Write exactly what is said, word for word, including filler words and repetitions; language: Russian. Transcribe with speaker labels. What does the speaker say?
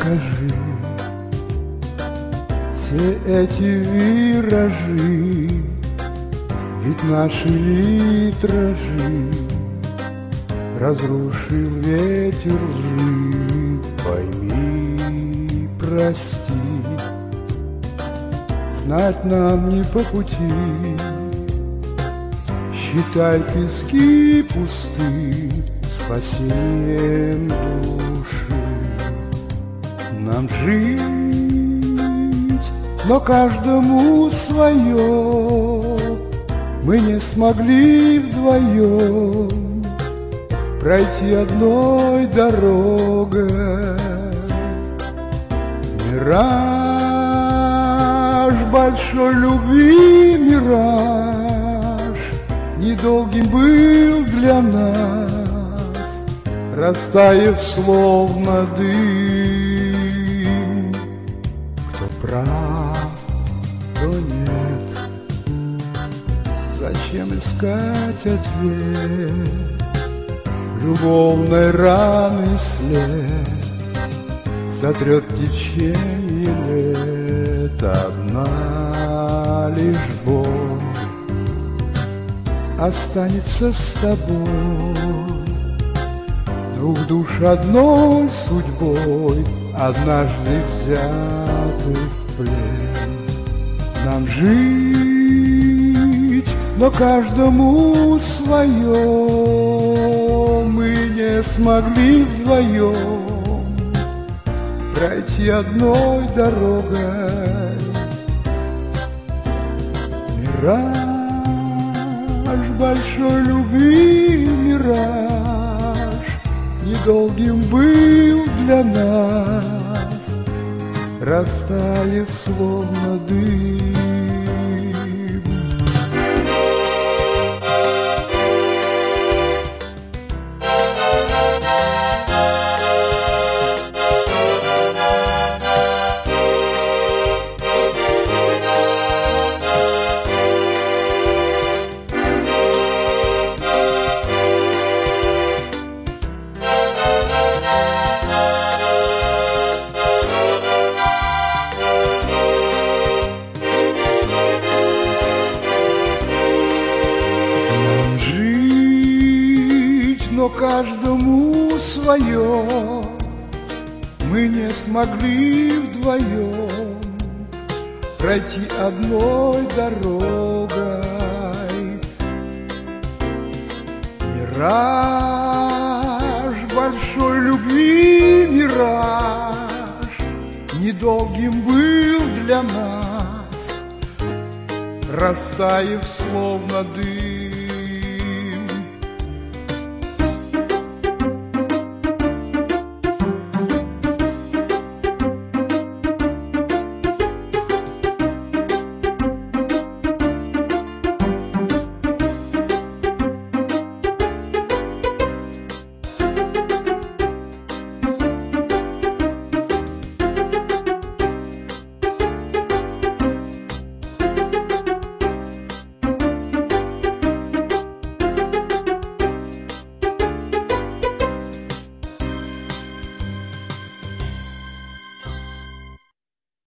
Speaker 1: скажи, все эти виражи, ведь наши витражи разрушил ветер лжи. Пойми, прости, знать нам не по пути. Считай пески пусты спасением души. Нам жить, но каждому свое. Мы не смогли вдвоем пройти одной дорогой. Мираж большой любви, мираж недолгим был для нас, растаяв словно дым. Кто прав, кто нет, зачем искать ответ? Любовной раны след сотрет течение лет. Одна лишь боль останется с тобой, двух душ одной судьбой, однажды взяты в плен. Нам жить, но каждому свое. Мы не смогли вдвоем пройти одной дорогой. Мираж большой любви, мираж недолгим был для нас, растаяв словно дым. Но каждому свое. Мы не смогли вдвоем пройти одной дорогой. Мираж большой любви, мираж недолгим был для нас, растаяв словно дым.